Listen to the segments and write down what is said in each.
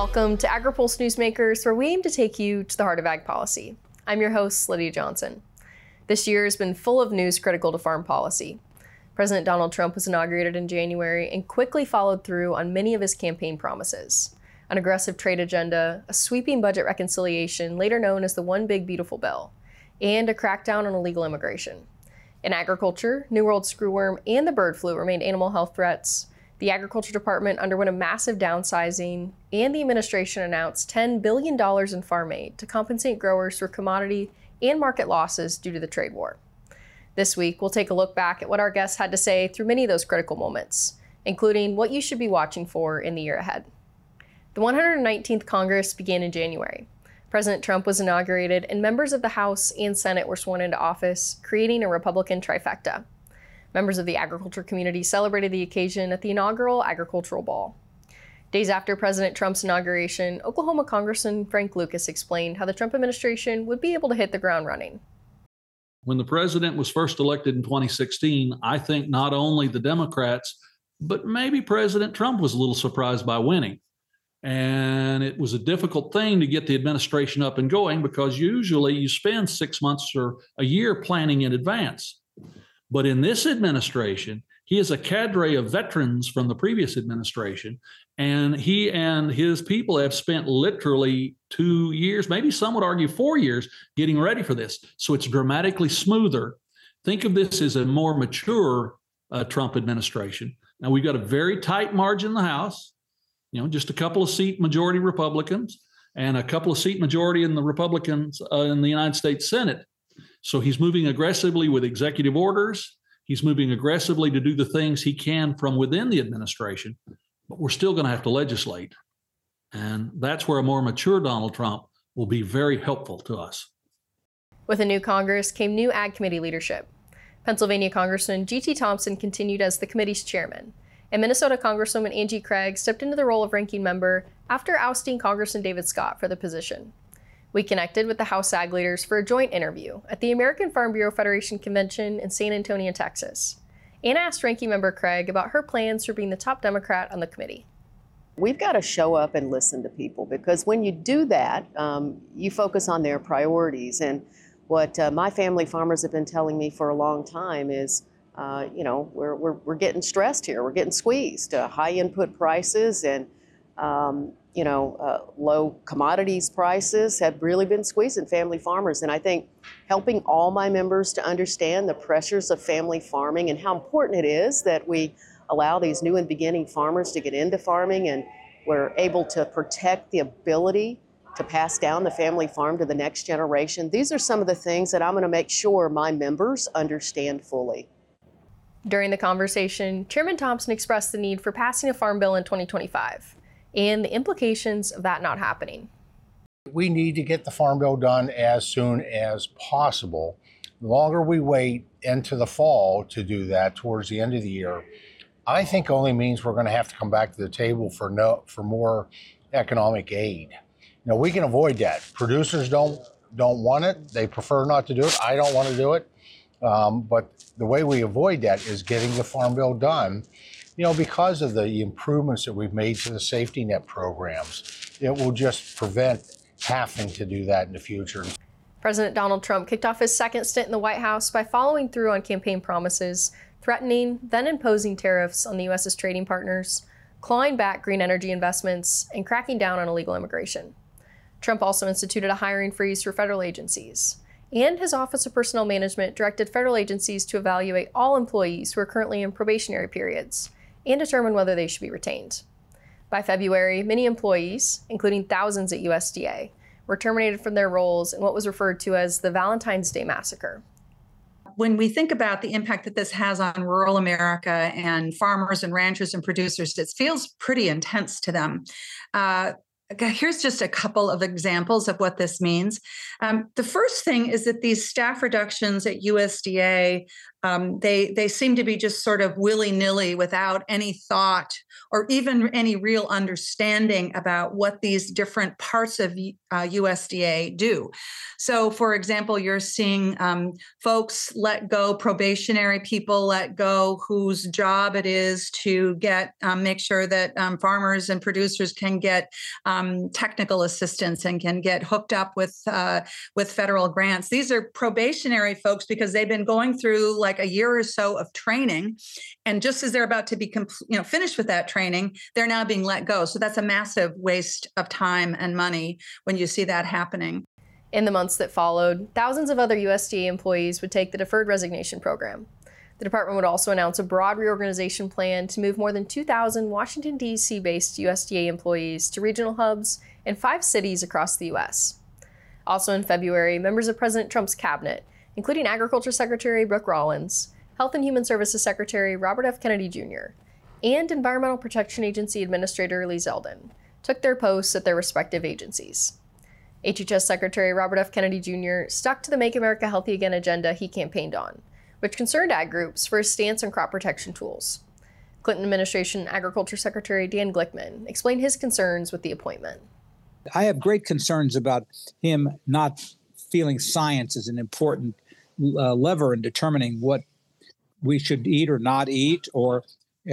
Welcome to AgriPulse Newsmakers, where we aim to take you to the heart of ag policy. I'm your host, Lydia Johnson. This year has been full of news critical to farm policy. President Donald Trump was inaugurated in January and quickly followed through on many of his campaign promises. An aggressive trade agenda, a sweeping budget reconciliation, later known as the One Big Beautiful Bill, and a crackdown on illegal immigration. In agriculture, New World screwworm and the bird flu remained animal health threats. The Agriculture Department underwent a massive downsizing, and the administration announced $10 billion in farm aid to compensate growers for commodity and market losses due to the trade war. This week, we'll take a look back at what our guests had to say through many of those critical moments, including what you should be watching for in the year ahead. The 119th Congress began in January. President Trump was inaugurated, and members of the House and Senate were sworn into office, creating a Republican trifecta. Members of the agriculture community celebrated the occasion at the inaugural Agricultural Ball. Days after President Trump's inauguration, Oklahoma Congressman Frank Lucas explained how the Trump administration would be able to hit the ground running. When the president was first elected in 2016, I think not only the Democrats, but maybe President Trump was a little surprised by winning. And it was a difficult thing to get the administration up and going because usually you spend 6 months or a year planning in advance. But in this administration, he is a cadre of veterans from the previous administration, and he and his people have spent literally 2 years, maybe some would argue 4 years, getting ready for this. So it's dramatically smoother. Think of this as a more mature Trump administration. Now, we've got a very tight margin in the House, just a couple of seat majority Republicans and a couple of seat majority in the Republicans in the United States Senate. So he's moving aggressively with executive orders. He's moving aggressively to do the things he can from within the administration, but we're still going to have to legislate. And that's where a more mature Donald Trump will be very helpful to us. With a new Congress came new Ag Committee leadership. Pennsylvania Congressman G.T. Thompson continued as the committee's chairman, and Minnesota Congresswoman Angie Craig stepped into the role of ranking member after ousting Congressman David Scott for the position. We connected with the House Ag leaders for a joint interview at the American Farm Bureau Federation Convention in San Antonio, Texas, and asked Ranking Member Craig about her plans for being the top Democrat on the committee. We've got to show up and listen to people, because when you do that, you focus on their priorities. And what my family farmers have been telling me for a long time is, we're getting stressed here. We're getting squeezed. High input prices and low commodities prices have really been squeezing family farmers. And I think helping all my members to understand the pressures of family farming and how important it is that we allow these new and beginning farmers to get into farming, and we're able to protect the ability to pass down the family farm to the next generation. These are some of the things that I'm going to make sure my members understand fully. During the conversation, Chairman Thompson expressed the need for passing a farm bill in 2025. And the implications of that not happening. We need to get the Farm Bill done as soon as possible. The longer we wait into the fall to do that, towards the end of the year, I think only means we're going to have to come back to the table for more economic aid. We can avoid that. Producers don't want it. They prefer not to do it. I don't want to do it. But the way we avoid that is getting the Farm Bill done. Because of the improvements that we've made to the safety net programs, it will just prevent having to do that in the future. President Donald Trump kicked off his second stint in the White House by following through on campaign promises, threatening, then imposing tariffs on the U.S.'s trading partners, clawing back green energy investments, and cracking down on illegal immigration. Trump also instituted a hiring freeze for federal agencies. And his Office of Personnel Management directed federal agencies to evaluate all employees who are currently in probationary periods and determine whether they should be retained. By February, many employees, including thousands at USDA, were terminated from their roles in what was referred to as the Valentine's Day Massacre. When we think about the impact that this has on rural America and farmers and ranchers and producers, it feels pretty intense to them. Here's just a couple of examples of what this means. The first thing is that these staff reductions at USDA They seem to be just sort of willy-nilly without any thought or even any real understanding about what these different parts of USDA do. So, for example, you're seeing folks let go, probationary people let go, whose job it is to make sure that farmers and producers can get technical assistance and can get hooked up with federal grants. These are probationary folks because they've been going through like a year or so of training, and just as they're about to be finished with that training, they're now being let go. So that's a massive waste of time and money when you see that happening. In the months that followed, thousands of other USDA employees would take the deferred resignation program. The department would also announce a broad reorganization plan to move more than 2,000 Washington, D.C.-based USDA employees to regional hubs in 5 cities across the U.S. Also in February, members of President Trump's cabinet, including Agriculture Secretary Brooke Rollins, Health and Human Services Secretary Robert F. Kennedy Jr., and Environmental Protection Agency Administrator Lee Zeldin, took their posts at their respective agencies. HHS Secretary Robert F. Kennedy Jr. stuck to the Make America Healthy Again agenda he campaigned on, which concerned ag groups for his stance on crop protection tools. Clinton administration Agriculture Secretary Dan Glickman explained his concerns with the appointment. I have great concerns about him not feeling science is an important lever in determining what we should eat or not eat, or,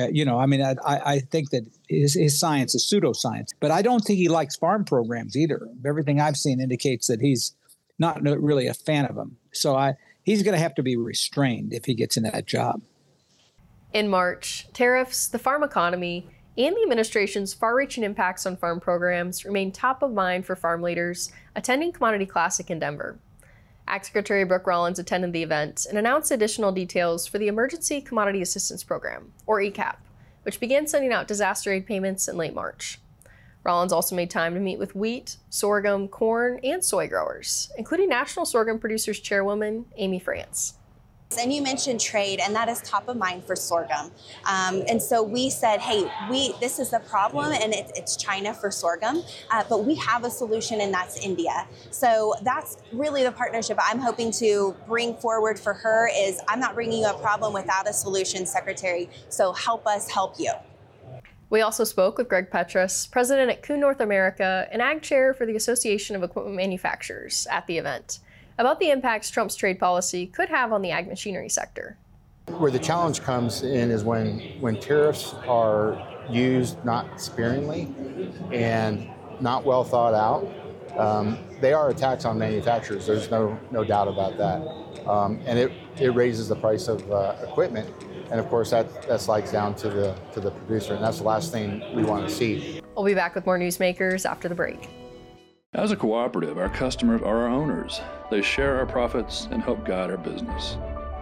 I think that his science is pseudoscience. But I don't think he likes farm programs either. Everything I've seen indicates that he's not really a fan of them. So he's going to have to be restrained if he gets into that job. In March, tariffs, the farm economy, and the administration's far-reaching impacts on farm programs remain top of mind for farm leaders attending Commodity Classic in Denver. Ag Secretary Brooke Rollins attended the event and announced additional details for the Emergency Commodity Assistance Program, or ECAP, which began sending out disaster aid payments in late March. Rollins also made time to meet with wheat, sorghum, corn, and soy growers, including National Sorghum Producers Chairwoman Amy France. And you mentioned trade, and that is top of mind for sorghum. And so we said, hey, this is the problem, and it's China for sorghum, but we have a solution, and that's India. So that's really the partnership I'm hoping to bring forward for her is I'm not bringing you a problem without a solution, Secretary, so help us help you. We also spoke with Greg Petras, president at Kuhn North America and ag chair for the Association of Equipment Manufacturers at the event, about the impacts Trump's trade policy could have on the ag machinery sector. Where the challenge comes in is when tariffs are used not sparingly and not well thought out. They are a tax on manufacturers. There's no doubt about that. And it raises the price of equipment. And of course, that slides down to the producer. And that's the last thing we want to see. We'll be back with more Newsmakers after the break. As a cooperative, our customers are our owners. They share our profits and help guide our business.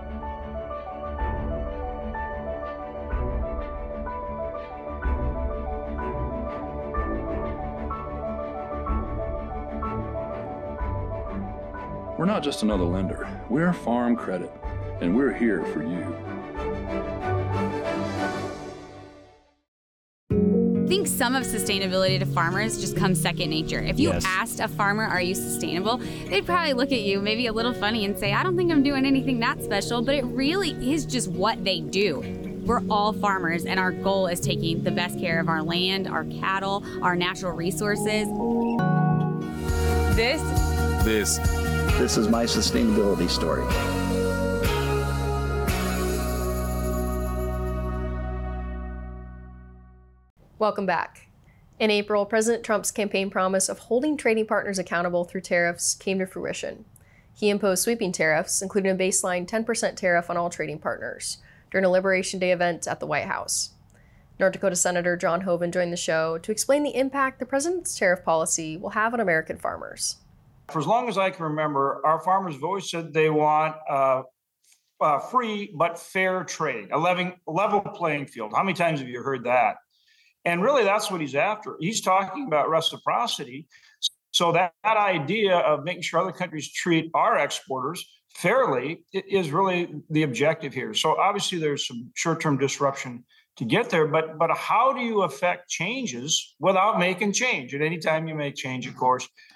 We're not just another lender. We're Farm Credit, and we're here for you. I think some of sustainability to farmers just comes second nature. If you asked a farmer, are you sustainable? They'd probably look at you maybe a little funny and say, I don't think I'm doing anything that special, but it really is just what they do. We're all farmers, and our goal is taking the best care of our land, our cattle, our natural resources. This is my sustainability story. Welcome back. In April, President Trump's campaign promise of holding trading partners accountable through tariffs came to fruition. He imposed sweeping tariffs, including a baseline 10% tariff on all trading partners, during a Liberation Day event at the White House. North Dakota Senator John Hoeven joined the show to explain the impact the president's tariff policy will have on American farmers. For as long as I can remember, our farmers have always said they want free but fair trade, a level playing field. How many times have you heard that? And really, that's what he's after. He's talking about reciprocity. So that idea of making sure other countries treat our exporters fairly is really the objective here. So obviously, there's some short-term disruption to get there. But how do you affect changes without making change? And anytime you make change, of course,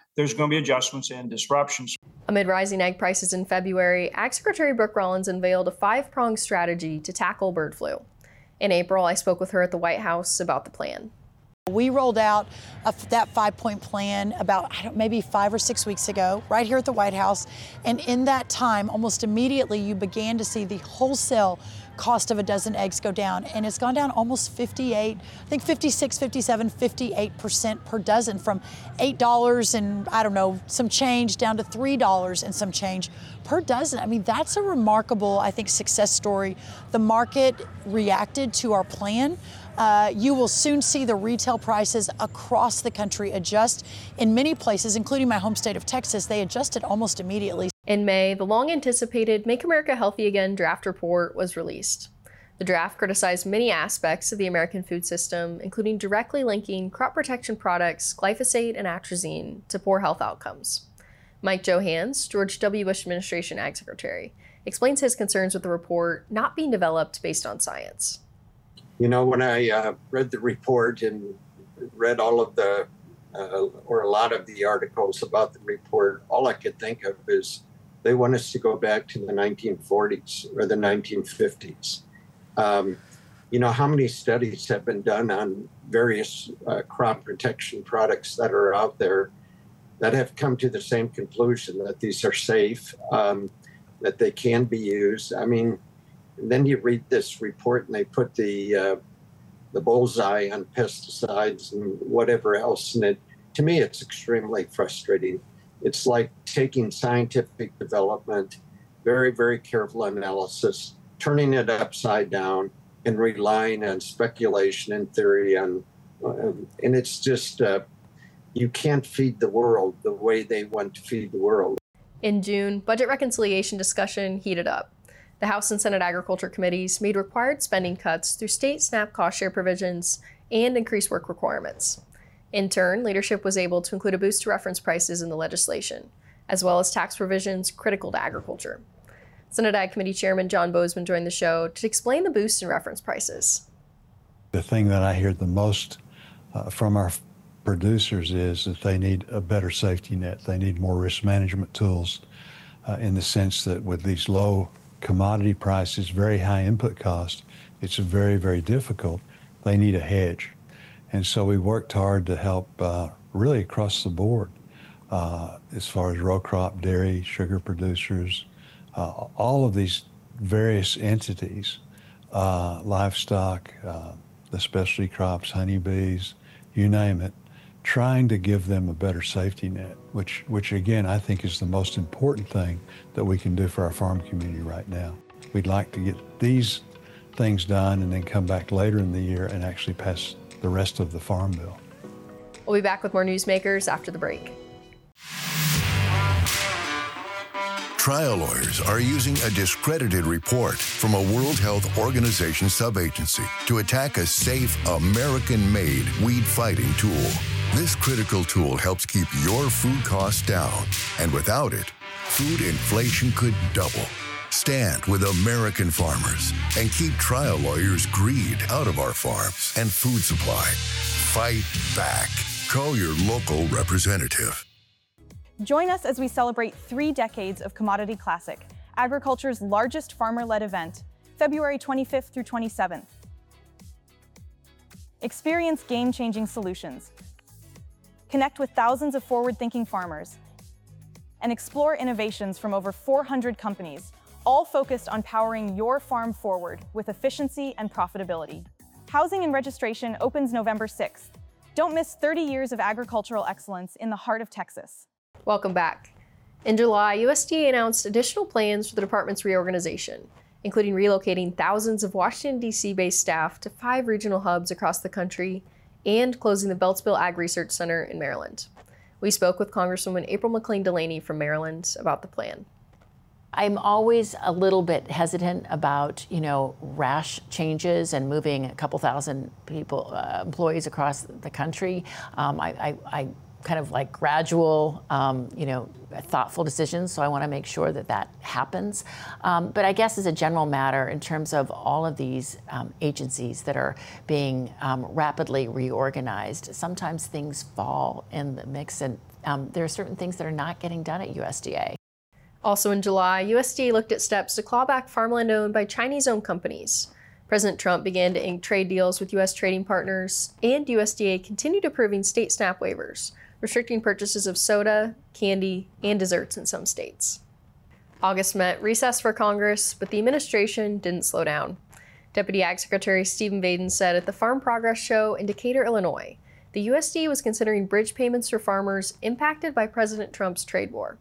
there's going to be adjustments and disruptions. Amid rising egg prices in February, Ag Secretary Brooke Rollins unveiled a 5-pronged strategy to tackle bird flu. In April, I spoke with her at the White House about the plan. We rolled out that 5-point plan about maybe 5 or 6 weeks ago, right here at the White House. And in that time, almost immediately, you began to see the wholesale cost of a dozen eggs go down. And it's gone down almost 58, I think 56, 57, 58% per dozen, from $8 and I don't know, some change down to $3 and some change per dozen. I mean, that's a remarkable, I think, success story. The market reacted to our plan. You will soon see the retail prices across the country adjust. In many places, including my home state of Texas, they adjusted almost immediately. In May, the long-anticipated Make America Healthy Again draft report was released. The draft criticized many aspects of the American food system, including directly linking crop protection products, glyphosate and atrazine, to poor health outcomes. Mike Johanns, George W. Bush administration Ag Secretary, explains his concerns with the report not being developed based on science. You know, when I read the report and read all of the, or a lot of the articles about the report, all I could think of is they want us to go back to the 1940s or the 1950s. You know, how many studies have been done on various crop protection products that are out there that have come to the same conclusion that these are safe, that they can be used? I mean, and then you read this report and they put the bullseye on pesticides and whatever else. And to me, it's extremely frustrating. It's like taking scientific development, very, very careful analysis, turning it upside down and relying on speculation and theory. And it's just, you can't feed the world the way they want to feed the world. In June, budget reconciliation discussion heated up. The House and Senate Agriculture Committees made required spending cuts through state SNAP cost share provisions and increased work requirements. In turn, leadership was able to include a boost to reference prices in the legislation, as well as tax provisions critical to agriculture. Senate Ag Committee Chairman John Bozeman joined the show to explain the boost in reference prices. The thing that I hear the most from our producers is that they need a better safety net. They need more risk management tools in the sense that with these low commodity prices, very high input cost, it's very, very difficult. They need a hedge. And so we worked hard to help really across the board as far as row crop, dairy, sugar producers, all of these various entities, livestock, the specialty crops, honeybees, you name it, trying to give them a better safety net, which again, I think is the most important thing that we can do for our farm community right now. We'd like to get these things done and then come back later in the year and actually pass the rest of the Farm Bill. We'll be back with more Newsmakers after the break. Trial lawyers are using a discredited report from a World Health Organization subagency to attack a safe, American-made weed-fighting tool. This critical tool helps keep your food costs down, and without it, food inflation could double. Stand with American farmers and keep trial lawyers' greed out of our farms and food supply. Fight back. Call your local representative. Join us as we celebrate 3 decades of Commodity Classic, agriculture's largest farmer-led event, February 25th through 27th. Experience game-changing solutions. Connect with thousands of forward-thinking farmers and explore innovations from over 400 companies, all focused on powering your farm forward with efficiency and profitability. Housing and registration opens November 6th. Don't miss 30 years of agricultural excellence in the heart of Texas. Welcome back. In July, USDA announced additional plans for the department's reorganization, including relocating thousands of Washington, D.C.-based staff to 5 regional hubs across the country and closing the Beltsville Ag Research Center in Maryland. We spoke with Congresswoman April McLean Delaney from Maryland about the plan. I'm always a little bit hesitant about, rash changes and moving a couple thousand people, employees across the country. I kind of like gradual, thoughtful decisions. So I want to make sure that that happens. But I guess as a general matter, in terms of all of these agencies that are being rapidly reorganized, sometimes things fall in the mix, and there are certain things that are not getting done at USDA. Also in July, USDA looked at steps to claw back farmland owned by Chinese-owned companies. President Trump began to ink trade deals with U.S. trading partners, and USDA continued approving state SNAP waivers, restricting purchases of soda, candy, and desserts in some states. August meant recess for Congress, but the administration didn't slow down. Deputy Ag Secretary Stephen Vaden said at the Farm Progress Show in Decatur, Illinois, the USDA was considering bridge payments for farmers impacted by President Trump's trade war.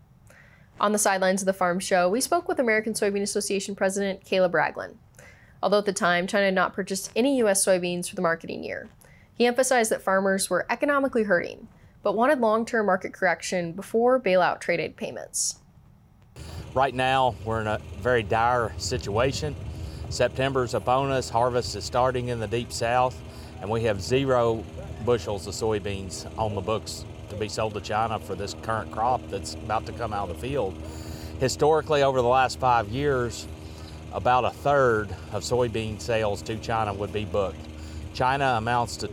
On the sidelines of the farm show, we spoke with American Soybean Association President Caleb Ragland. Although at the time, China had not purchased any U.S. soybeans for the marketing year, he emphasized that farmers were economically hurting, but wanted long-term market correction before bailout trade aid payments. Right now, we're in a very dire situation. September's upon us, harvest is starting in the Deep South, and we have 0 bushels of soybeans on the books to be sold to China for this current crop that's about to come out of the field. Historically, over the last 5 years, about a third of soybean sales to China would be booked. China amounts to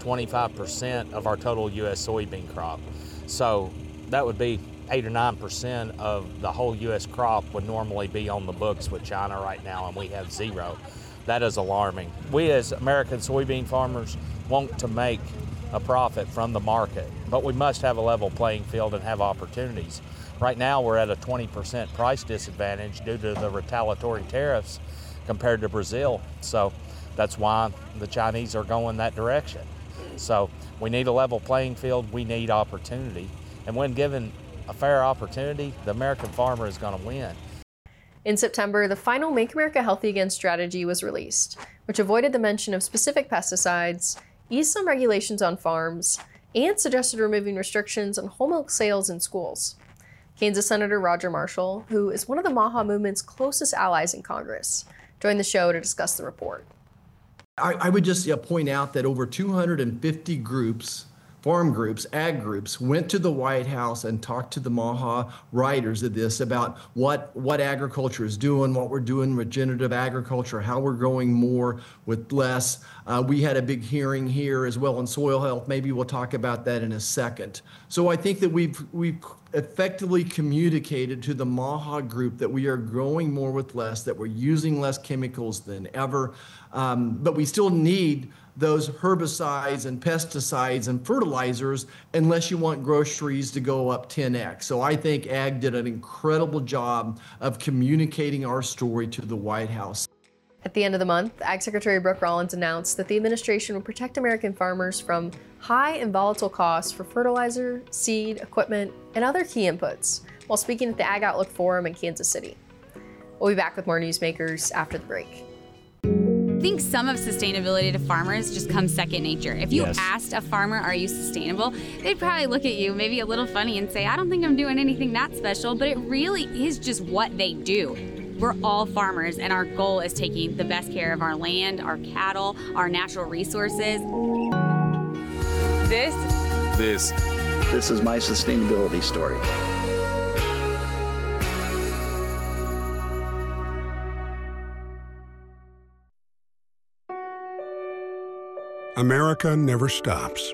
25% of our total U.S. soybean crop. So that would be 8 or 9% of the whole U.S. crop would normally be on the books with China right now, and we have 0. That is alarming. We as American soybean farmers want to make a profit from the market, but we must have a level playing field and have opportunities. Right now we're at a 20% price disadvantage due to the retaliatory tariffs compared to Brazil. So that's why the Chinese are going that direction. So we need a level playing field, we need opportunity. And when given a fair opportunity, the American farmer is going to win. In September, the final Make America Healthy Again strategy was released, which avoided the mention of specific pesticides, eased some regulations on farms, and suggested removing restrictions on whole milk sales in schools. Kansas Senator Roger Marshall, who is one of the MAHA movement's closest allies in Congress, joined the show to discuss the report. I would just point out that over 250 groups, farm groups, ag groups, went to the White House and talked to the MAHA writers of this about what agriculture is doing, what we're doing with regenerative agriculture, how we're growing more with less. We had a big hearing here as well on soil health. Maybe we'll talk about that in a second. So I think that we've effectively communicated to the MAHA group that we are growing more with less, that we're using less chemicals than ever, but we still need those herbicides and pesticides and fertilizers unless you want groceries to go up 10x. So I think Ag did an incredible job of communicating our story to the White House. At the end of the month, Ag Secretary Brooke Rollins announced that the administration would protect American farmers from high and volatile costs for fertilizer, seed, equipment, and other key inputs, while speaking at the Ag Outlook Forum in Kansas City. We'll be back with more Newsmakers after the break. I think some of sustainability to farmers just comes second nature. If you asked a farmer, are you sustainable? They'd probably look at you maybe a little funny and say, I don't think I'm doing anything that special, but it really is just what they do. We're all farmers, and our goal is taking the best care of our land, our cattle, our natural resources. This is my sustainability story. America never stops.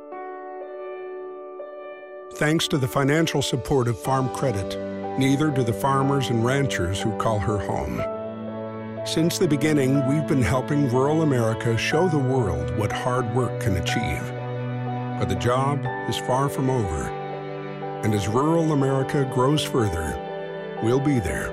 Thanks to the financial support of Farm Credit, neither do the farmers and ranchers who call her home. Since the beginning, we've been helping rural America show the world what hard work can achieve. But the job is far from over. And as rural America grows further, we'll be there.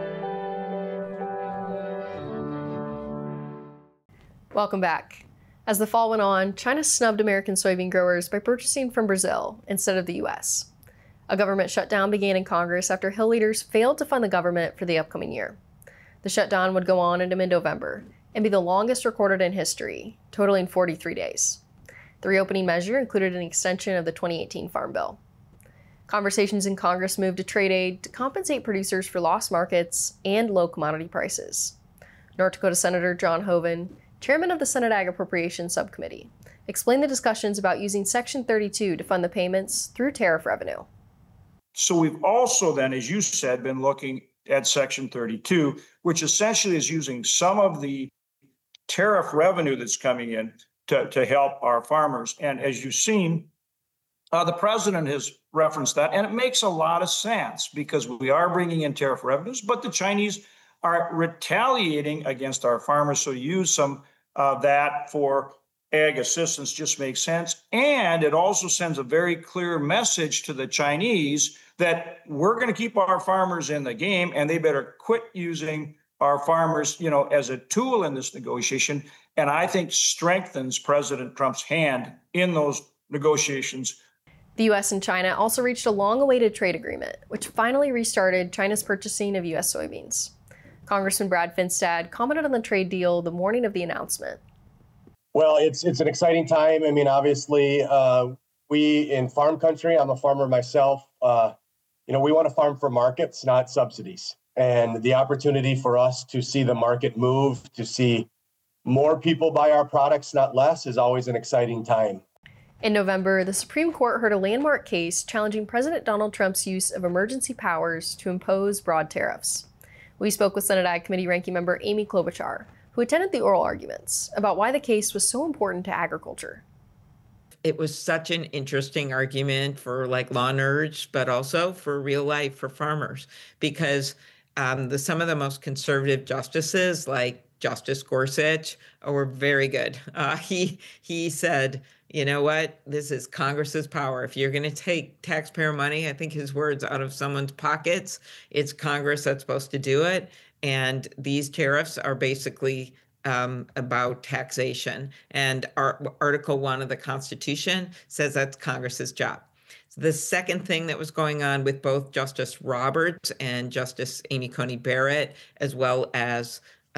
Welcome back. As the fall went on, China snubbed American soybean growers by purchasing from Brazil instead of the U.S. A government shutdown began in Congress after Hill leaders failed to fund the government for the upcoming year. The shutdown would go on into mid-November and be the longest recorded in history, totaling 43 days. The reopening measure included an extension of the 2018 Farm Bill. Conversations in Congress moved to trade aid to compensate producers for lost markets and low commodity prices. North Dakota Senator John Hoeven, chairman of the Senate Ag Appropriations Subcommittee, explained the discussions about using Section 32 to fund the payments through tariff revenue. So we've also then, as you said, been looking at Section 32, which essentially is using some of the tariff revenue that's coming in to help our farmers. And as you've seen, the president has referenced that, and it makes a lot of sense because we are bringing in tariff revenues, but the Chinese are retaliating against our farmers. So use some of that for ag assistance just makes sense. And it also sends a very clear message to the Chinese that we're going to keep our farmers in the game, and they better quit using our farmers, as a tool in this negotiation. And I think strengthens President Trump's hand in those negotiations. The U.S. and China also reached a long-awaited trade agreement, which finally restarted China's purchasing of U.S. soybeans. Congressman Brad Finstad commented on the trade deal the morning of the announcement. Well, it's an exciting time. I mean, obviously, we in farm country, I'm a farmer myself, we want to farm for markets, not subsidies. And the opportunity for us to see the market move, to see more people buy our products, not less, is always an exciting time. In November, the Supreme Court heard a landmark case challenging President Donald Trump's use of emergency powers to impose broad tariffs. We spoke with Senate Ag Committee Ranking Member Amy Klobuchar, who attended the oral arguments, about why the case was so important to agriculture. It was such an interesting argument for law nerds, but also for real life for farmers, because some of the most conservative justices, like Justice Gorsuch, were very good. He said, you know what, this is Congress's power. If you're going to take taxpayer money, I think his words, out of someone's pockets, it's Congress that's supposed to do it. And these tariffs are basically about taxation. And Article 1 of the Constitution says that's Congress's job. The second thing that was going on with both Justice Roberts and Justice Amy Coney Barrett, as well as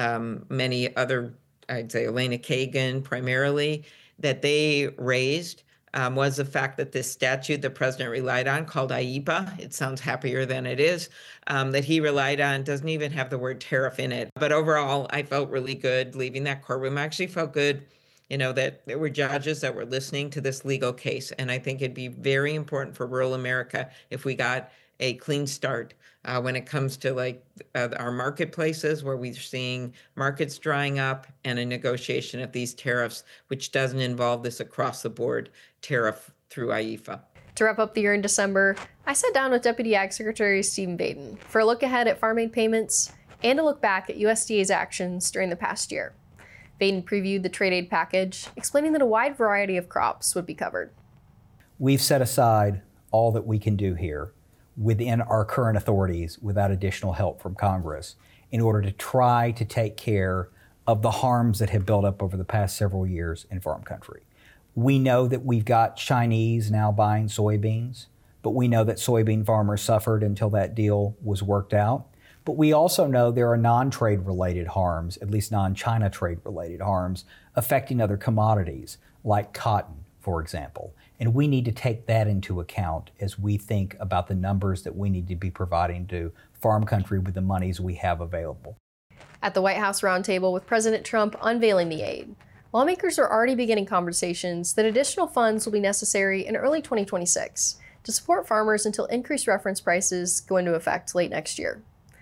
many other, I'd say Elena Kagan primarily, that they raised was the fact that this statute the president relied on, called IEEPA, it sounds happier than it is, that he relied on doesn't even have the word tariff in it. But overall, I felt really good leaving that courtroom. I actually felt good, that there were judges that were listening to this legal case. And I think it'd be very important for rural America if we got a clean start when it comes to our marketplaces, where we're seeing markets drying up, and a negotiation of these tariffs, which doesn't involve this across the board tariff through IEEPA. To wrap up the year in December, I sat down with Deputy Ag Secretary Stephen Baden for a look ahead at farm aid payments and a look back at USDA's actions during the past year. Baden previewed the trade aid package, explaining that a wide variety of crops would be covered. We've set aside all that we can do here within our current authorities without additional help from Congress in order to try to take care of the harms that have built up over the past several years in farm country. We know that we've got Chinese now buying soybeans, but we know that soybean farmers suffered until that deal was worked out. But we also know there are non-trade related harms, at least non-China trade related harms, affecting other commodities like cotton, for example. And we need to take that into account as we think about the numbers that we need to be providing to farm country with the monies we have available. At the White House roundtable with President Trump unveiling the aid, lawmakers are already beginning conversations that additional funds will be necessary in early 2026 to support farmers until increased reference prices go into effect late next year.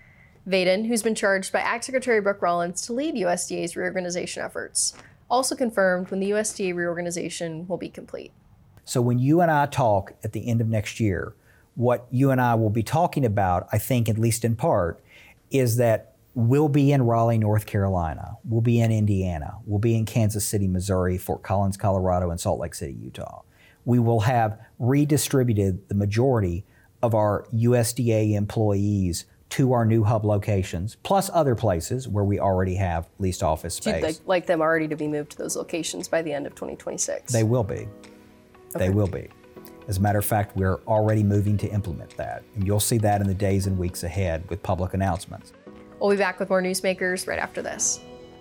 Vaden, who's been charged by Ag Secretary Brooke Rollins to lead USDA's reorganization efforts, also confirmed when the USDA reorganization will be complete. So when you and I talk at the end of next year, what you and I will be talking about, I think, at least in part, is that we'll be in Raleigh, North Carolina, we'll be in Indiana, we'll be in Kansas City, Missouri, Fort Collins, Colorado, and Salt Lake City, Utah. We will have redistributed the majority of our USDA employees to our new hub locations, plus other places where we already have leased office space. You'd like them already to be moved to those locations by the end of 2026? They will be. Okay. They will be. As a matter of fact, we're already moving to implement that. And you'll see that in the days and weeks ahead with public announcements. We'll be back with more Newsmakers right after this.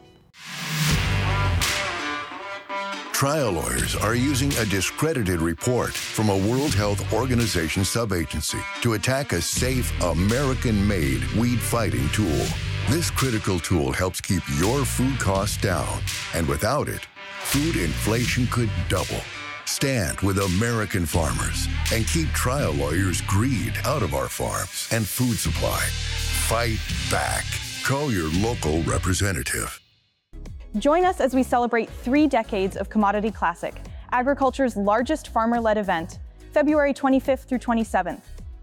Trial lawyers are using a discredited report from a World Health Organization subagency to attack a safe, American-made weed-fighting tool. This critical tool helps keep your food costs down, and without it, food inflation could double. Stand with American farmers and keep trial lawyers' greed out of our farms and food supply. Fight back. Call your local representative. Join us as we celebrate 3 decades of Commodity Classic, agriculture's largest farmer-led event, February 25th through 27th.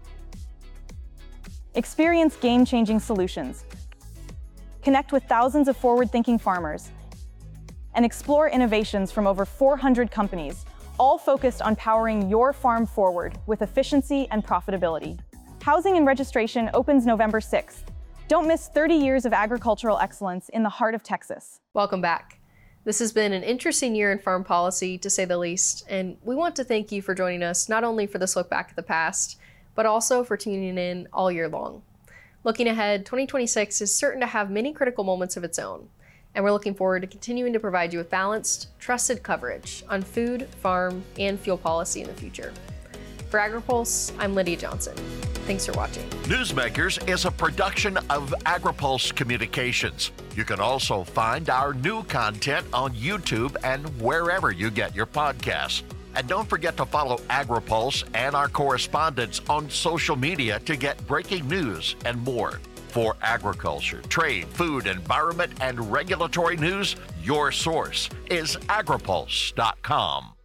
Experience game-changing solutions. Connect with thousands of forward-thinking farmers and explore innovations from over 400 companies, all focused on powering your farm forward with efficiency and profitability. Housing and registration opens November 6th. Don't miss 30 years of agricultural excellence in the heart of Texas. Welcome back. This has been an interesting year in farm policy, to say the least, and we want to thank you for joining us, not only for this look back at the past, but also for tuning in all year long. Looking ahead, 2026 is certain to have many critical moments of its own, and we're looking forward to continuing to provide you with balanced, trusted coverage on food, farm, and fuel policy in the future. For AgriPulse, I'm Lydia Johnson. Thanks for watching. Newsmakers is a production of AgriPulse Communications. You can also find our new content on YouTube and wherever you get your podcasts. And don't forget to follow AgriPulse and our correspondents on social media to get breaking news and more. For agriculture, trade, food, environment, and regulatory news, your source is agripulse.com.